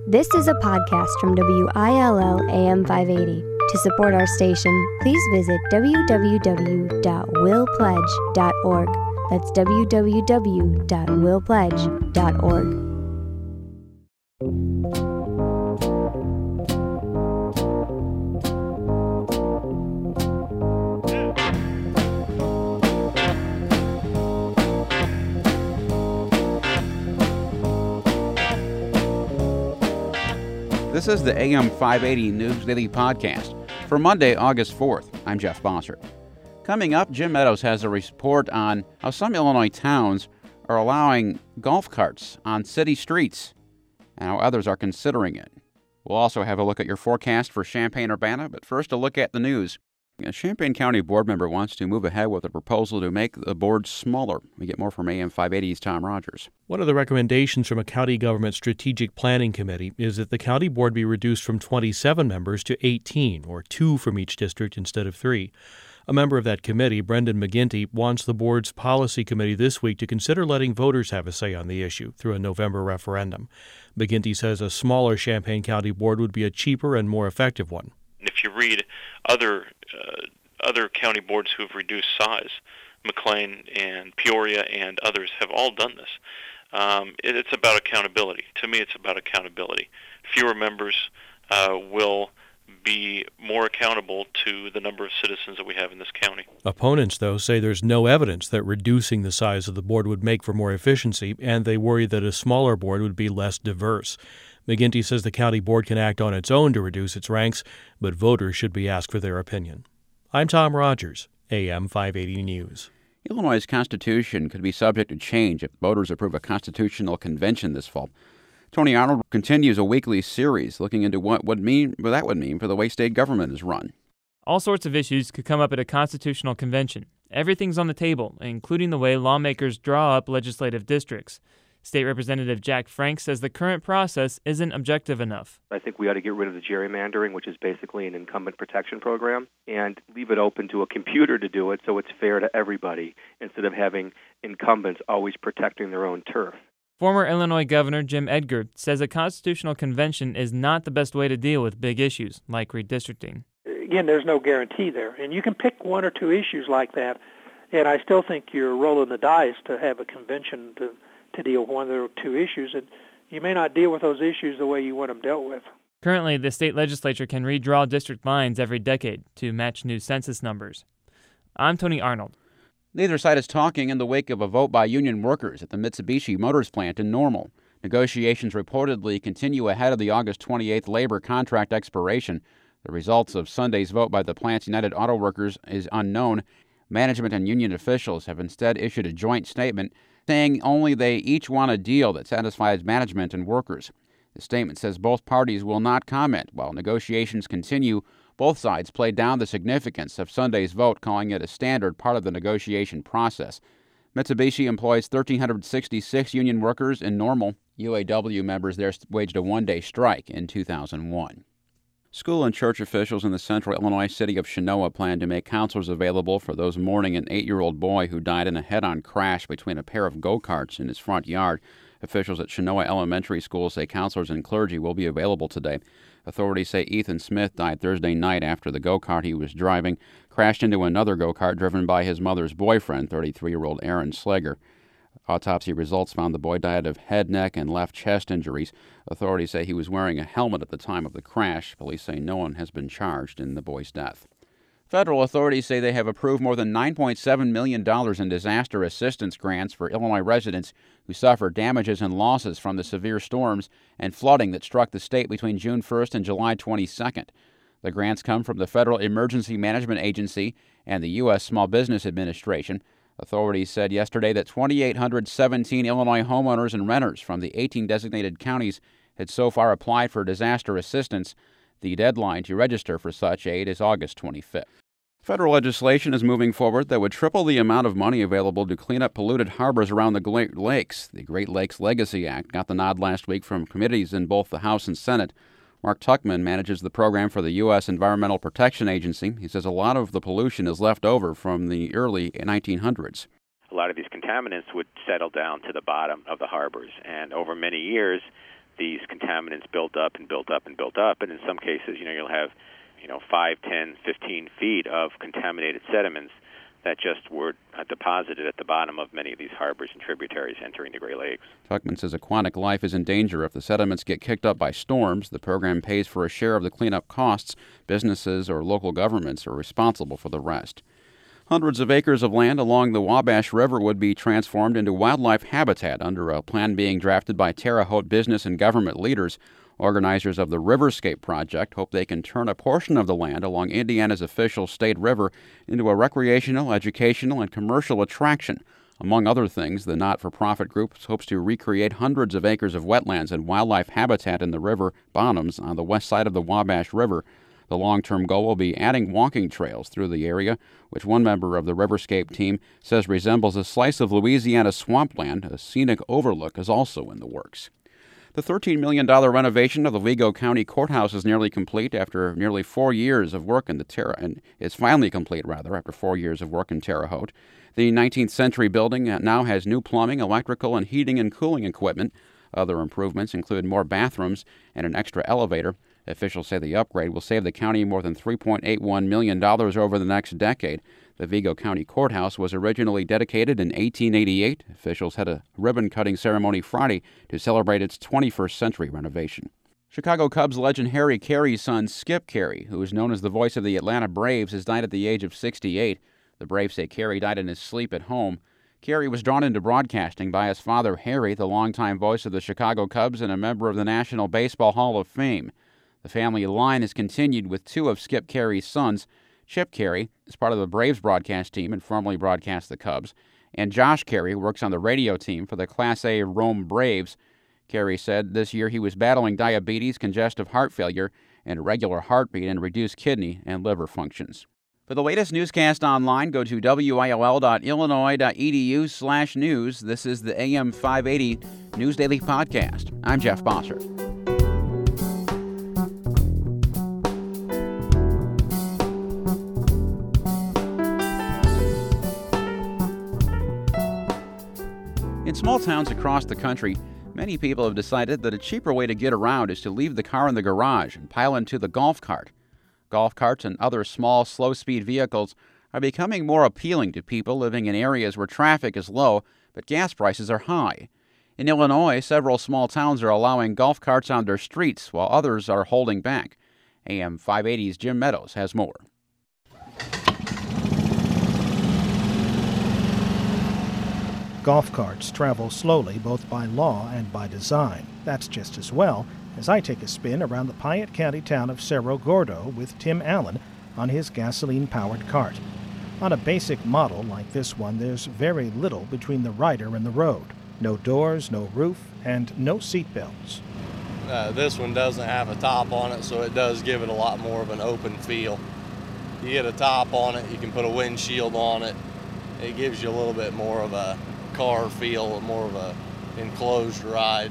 This is a podcast from WILL AM 580. To support our station, please visit www.willpledge.org. That's www.willpledge.org. This is the AM 580 News Daily Podcast for Monday, August 4th. I'm Jeff Bossert. Coming up, Jim Meadows has a report on how some Illinois towns are allowing golf carts on city streets and how others are considering it. We'll also have a look at your forecast for Champaign-Urbana, but first a look at the news. A Champaign County board member wants to move ahead with a proposal to make the board smaller. We get more from AM 580's Tom Rogers. One of the recommendations from a county government strategic planning committee is that the county board be reduced from 27 members to 18, or 2 from each district instead of 3. A member of that committee, Brendan McGinty, wants the board's policy committee this week to consider letting voters have a say on the issue through a November referendum. McGinty says a smaller Champaign County board would be a cheaper and more effective one. If you read other county boards who have reduced size, McLean and Peoria and others have all done this. It's about accountability. To me, it's about accountability. Fewer members will be more accountable to the number of citizens that we have in this county. Opponents, though, say there's no evidence that reducing the size of the board would make for more efficiency, and they worry that a smaller board would be less diverse. McGinty says the county board can act on its own to reduce its ranks, but voters should be asked for their opinion. I'm Tom Rogers, AM 580 News. Illinois' Constitution could be subject to change if voters approve a constitutional convention this fall. Tony Arnold continues a weekly series looking into what that would mean for the way state government is run. All sorts of issues could come up at a constitutional convention. Everything's on the table, including the way lawmakers draw up legislative districts. State Representative Jack Frank says the current process isn't objective enough. I think we ought to get rid of the gerrymandering, which is basically an incumbent protection program, and leave it open to a computer to do it so it's fair to everybody, instead of having incumbents always protecting their own turf. Former Illinois Governor Jim Edgar says a constitutional convention is not the best way to deal with big issues like redistricting. Again, there's no guarantee there, and you can pick one or two issues like that, and I still think you're rolling the dice to have a convention to deal with one or two issues, and you may not deal with those issues the way you want them dealt with. Currently, the state legislature can redraw district lines every decade to match new census numbers. I'm Tony Arnold. Neither side is talking in the wake of a vote by union workers at the Mitsubishi Motors plant in Normal. Negotiations reportedly continue ahead of the August 28th labor contract expiration. The results of Sunday's vote by the plant's United Auto Workers is unknown. Management and union officials have instead issued a joint statement saying only they each want a deal that satisfies management and workers. The statement says both parties will not comment while negotiations continue. Both sides played down the significance of Sunday's vote, calling it a standard part of the negotiation process. Mitsubishi employs 1,366 union workers in Normal. UAW members there waged a one-day strike in 2001. School and church officials in the central Illinois city of Chenoa plan to make counselors available for those mourning an 8-year-old boy who died in a head-on crash between a pair of go-karts in his front yard. Officials at Chenoa Elementary School say counselors and clergy will be available today. Authorities say Ethan Smith died Thursday night after the go-kart he was driving crashed into another go-kart driven by his mother's boyfriend, 33-year-old Aaron Slager. Autopsy results found the boy died of head, neck, and left chest injuries. Authorities say he was wearing a helmet at the time of the crash. Police say no one has been charged in the boy's death. Federal authorities say they have approved more than $9.7 million in disaster assistance grants for Illinois residents who suffered damages and losses from the severe storms and flooding that struck the state between June 1st and July 22nd. The grants come from the Federal Emergency Management Agency and the U.S. Small Business Administration. Authorities said yesterday that 2,817 Illinois homeowners and renters from the 18 designated counties had so far applied for disaster assistance. The deadline to register for such aid is August 25th. Federal legislation is moving forward that would triple the amount of money available to clean up polluted harbors around the Great Lakes. The Great Lakes Legacy Act got the nod last week from committees in both the House and Senate. Mark Tuckman manages the program for the U.S. Environmental Protection Agency. He says a lot of the pollution is left over from the early 1900s. A lot of these contaminants would settle down to the bottom of the harbors, and over many years, these contaminants built up and built up and built up, and in some cases, you'll have 5, 10, 15 feet of contaminated sediments that just were deposited at the bottom of many of these harbors and tributaries entering the Great Lakes. Tuckman says aquatic life is in danger if the sediments get kicked up by storms. The program pays for a share of the cleanup costs. Businesses or local governments are responsible for the rest. Hundreds of acres of land along the Wabash River would be transformed into wildlife habitat under a plan being drafted by Terre Haute business and government leaders. Organizers of the Riverscape project hope they can turn a portion of the land along Indiana's official state river into a recreational, educational, and commercial attraction. Among other things, the not-for-profit group hopes to recreate hundreds of acres of wetlands and wildlife habitat in the river bottoms on the west side of the Wabash River. The long-term goal will be adding walking trails through the area, which one member of the Riverscape team says resembles a slice of Louisiana swampland. A scenic overlook is also in the works. The $13 million renovation of the Vigo County Courthouse is nearly complete after nearly 4 years of work in and it's finally complete, after 4 years of work in Terre Haute. The 19th century building now has new plumbing, electrical, and heating and cooling equipment. Other improvements include more bathrooms and an extra elevator. Officials say the upgrade will save the county more than $3.81 million over the next decade. The Vigo County Courthouse was originally dedicated in 1888. Officials had a ribbon-cutting ceremony Friday to celebrate its 21st century renovation. Chicago Cubs legend Harry Caray's son, Skip Caray, who is known as the voice of the Atlanta Braves, has died at the age of 68. The Braves say Caray died in his sleep at home. Caray was drawn into broadcasting by his father, Harry, the longtime voice of the Chicago Cubs and a member of the National Baseball Hall of Fame. The family line has continued with two of Skip Caray's sons. Chip Caray is part of the Braves broadcast team and formerly broadcast the Cubs, and Josh Caray works on the radio team for the Class A Rome Braves. Caray said this year he was battling diabetes, congestive heart failure, and irregular heartbeat and reduced kidney and liver functions. For the latest newscast online, go to will.illinois.edu/news. This is the AM 580 News Daily Podcast. I'm Jeff Bossert. In small towns across the country, many people have decided that a cheaper way to get around is to leave the car in the garage and pile into the golf cart. Golf carts and other small, slow-speed vehicles are becoming more appealing to people living in areas where traffic is low but gas prices are high. In Illinois, several small towns are allowing golf carts on their streets while others are holding back. AM 580's Jim Meadows has more. Golf carts travel slowly both by law and by design. That's just as well as I take a spin around the Piatt County town of Cerro Gordo with Tim Allen on his gasoline-powered cart. On a basic model like this one, there's very little between the rider and the road. No doors, no roof, and no seat belts. This one doesn't have a top on it, so it does give it a lot more of an open feel. You get a top on it, you can put a windshield on it. It gives you a little bit more of a car feel, more of a enclosed ride.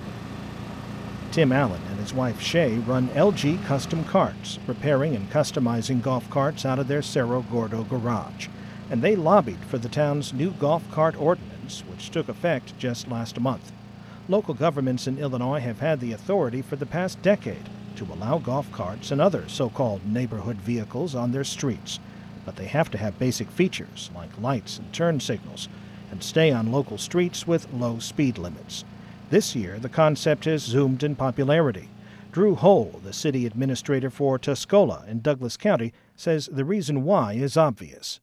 Tim Allen and his wife Shay run LG Custom Carts, repairing and customizing golf carts out of their Cerro Gordo garage. And they lobbied for the town's new golf cart ordinance, which took effect just last month. Local governments in Illinois have had the authority for the past decade to allow golf carts and other so-called neighborhood vehicles on their streets. But they have to have basic features like lights and turn signals, and stay on local streets with low speed limits. This year, the concept has zoomed in popularity. Drew Hole, the city administrator for Tuscola in Douglas County, says the reason why is obvious.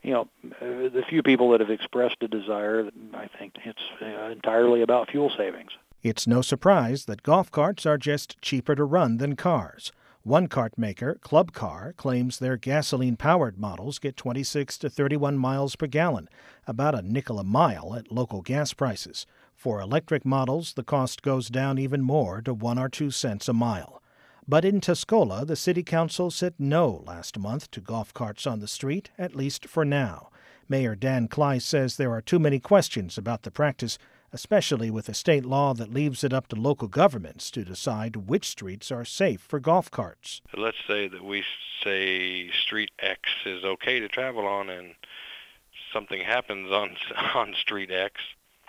The few people that have expressed a desire, I think it's entirely about fuel savings. It's no surprise that golf carts are just cheaper to run than cars. One kart maker, Club Car, claims their gasoline-powered models get 26 to 31 miles per gallon, about a nickel a mile at local gas prices. For electric models, the cost goes down even more to 1 or 2 cents a mile. But in Tuscola, the city council said no last month to golf carts on the street, at least for now. Mayor Dan Kleiss says there are too many questions about the practice, especially with a state law that leaves it up to local governments to decide which streets are safe for golf carts. Let's say that we say Street X is okay to travel on and something happens on Street X,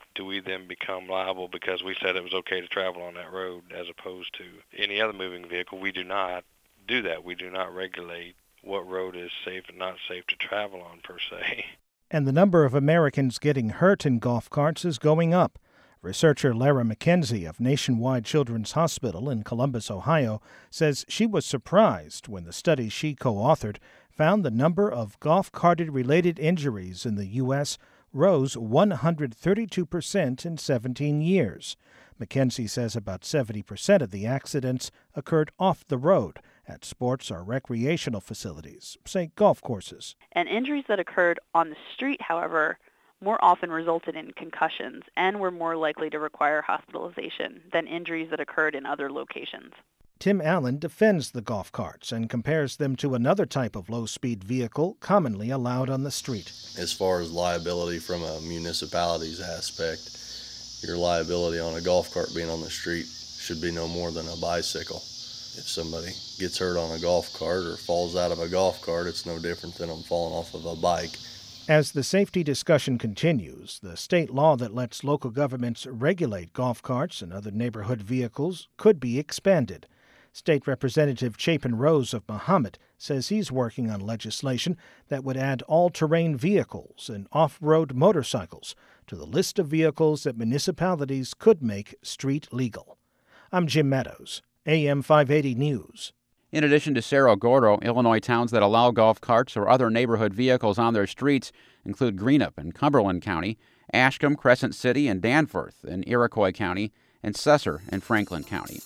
do we then become liable because we said it was okay to travel on that road as opposed to any other moving vehicle? We do not do that. We do not regulate what road is safe and not safe to travel on per se. And the number of Americans getting hurt in golf carts is going up. Researcher Lara McKenzie of Nationwide Children's Hospital in Columbus, Ohio, says she was surprised when the study she co-authored found the number of golf carted-related injuries in the U.S. rose 132% in 17 years. McKenzie says about 70% of the accidents occurred off the road at sports or recreational facilities, say golf courses. And injuries that occurred on the street, however, more often resulted in concussions and were more likely to require hospitalization than injuries that occurred in other locations. Tim Allen defends the golf carts and compares them to another type of low-speed vehicle commonly allowed on the street. As far as liability from a municipality's aspect, your liability on a golf cart being on the street should be no more than a bicycle. If somebody gets hurt on a golf cart or falls out of a golf cart, it's no different than them falling off of a bike. As the safety discussion continues, the state law that lets local governments regulate golf carts and other neighborhood vehicles could be expanded. State Representative Chapin Rose of Mahomet says he's working on legislation that would add all-terrain vehicles and off-road motorcycles to the list of vehicles that municipalities could make street legal. I'm Jim Meadows, AM 580 News. In addition to Cerro Gordo, Illinois towns that allow golf carts or other neighborhood vehicles on their streets include Greenup in Cumberland County, Ashcombe, Crescent City, and Danforth in Iroquois County, and Cesar in Franklin County.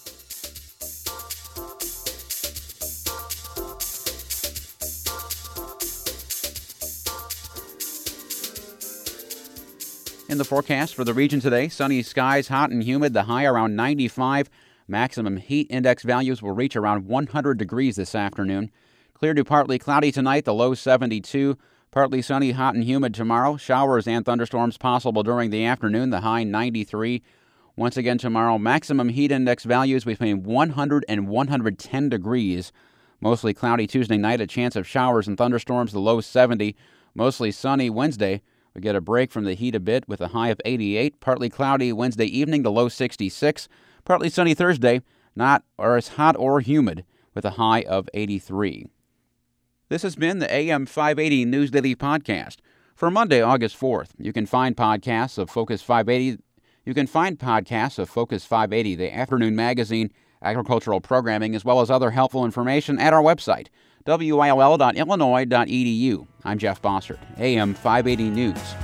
In the forecast for the region today, sunny skies, hot and humid, the high around 95. Maximum heat index values will reach around 100 degrees this afternoon. Clear to partly cloudy tonight, the low 72. Partly sunny, hot and humid tomorrow. Showers and thunderstorms possible during the afternoon, the high 93. Once again tomorrow, maximum heat index values between 100 and 110 degrees. Mostly cloudy Tuesday night, a chance of showers and thunderstorms, the low 70. Mostly sunny Wednesday. We get a break from the heat a bit with a high of 88. Partly cloudy Wednesday evening, the low 66. Partly sunny Thursday, not or as hot or humid, with a high of 83. This has been the AM 580 News Daily Podcast for Monday, August 4th. You can find podcasts of Focus 580. The afternoon magazine, agricultural programming, as well as other helpful information at our website, will.illinois.edu. I'm Jeff Bossert, AM 580 News.